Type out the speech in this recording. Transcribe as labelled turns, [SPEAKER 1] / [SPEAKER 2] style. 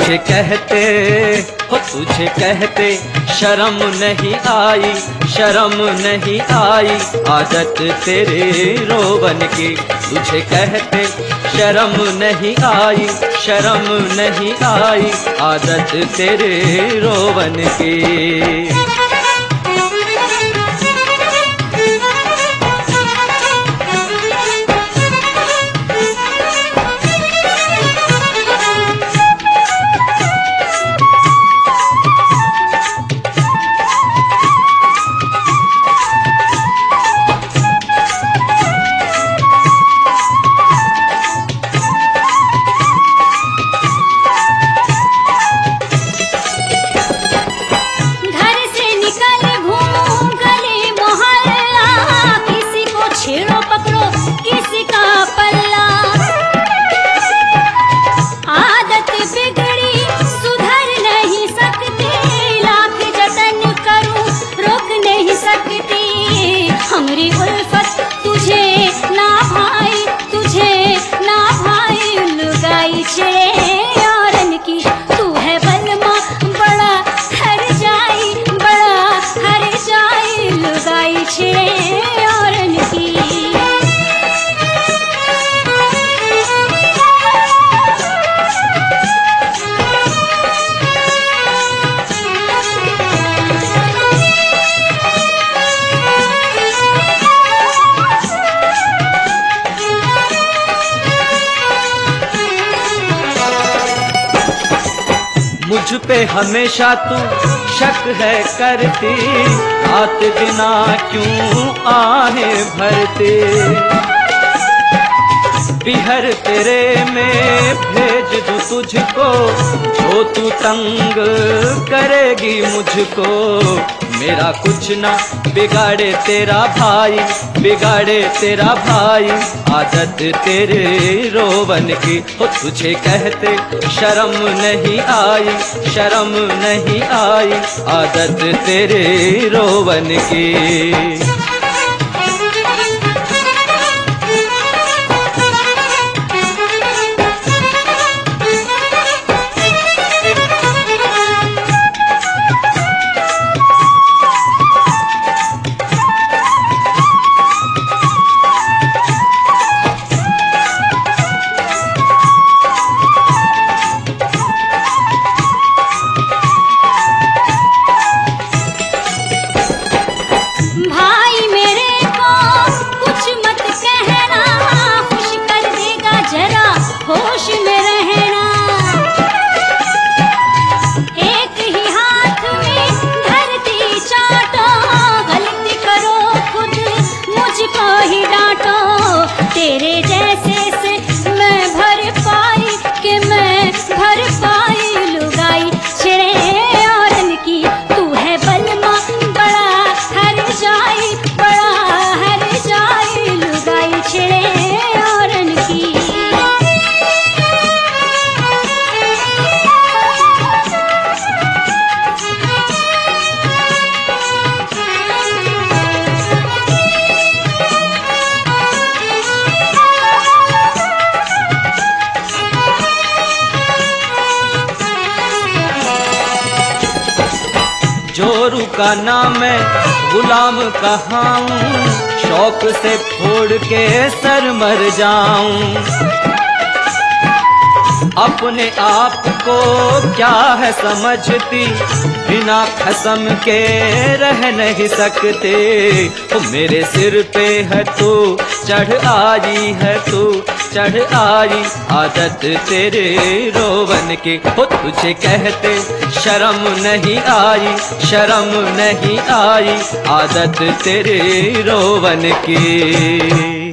[SPEAKER 1] तुझे कहते हो तुझे कहते शर्म नहीं आई, शर्म नहीं आई आदत तेरे रोवन की। तुझे कहते शर्म नहीं आई, शर्म नहीं आई आदत तेरे रोवन की।
[SPEAKER 2] हमरी उल्फत तुझे ना भाई, तुझे ना भाई लुगाई छे औरन की। तू है बलमा बड़ा हर जाई, बड़ा हर जाई लुगाई छे औरन की।
[SPEAKER 1] मुझ पे हमेशा तू शक है करती, रात बिना क्यों आहें भरती। बिहर तेरे में भेज दूं तुझको, जो तू तंग करेगी मुझको। मेरा कुछ ना बिगाड़े तेरा भाई, बिगाड़े तेरा भाई आदत तेरे रोवन की। हो तुझे कहते शर्म नहीं आई, शर्म नहीं आई आदत तेरे रोवन की।
[SPEAKER 2] होश में रहना, एक ही हाथ में धरती चाटो। गलती करो खुद मुझको ही डांटो। तेरे जैसे से मैं भर पाई कि मैं भर पाई लुगाई छे औरन की। तू है बलमा बड़ा हर जाई, बड़ा हर जाई लुगाई छे औरन की।
[SPEAKER 1] जोरू का नाम मैं गुलाम कहाऊं, शौक से फोड़ के सर मर जाऊं। अपने आप को क्या है समझती, बिना कसम के रह नहीं सकते। तो मेरे सिर पे है तू चढ़ आई, है तू चढ़ आई आदत तेरे रोवन की। हो तुझे कहते शर्म नहीं आई, शर्म नहीं आई आदत तेरे रोवन की।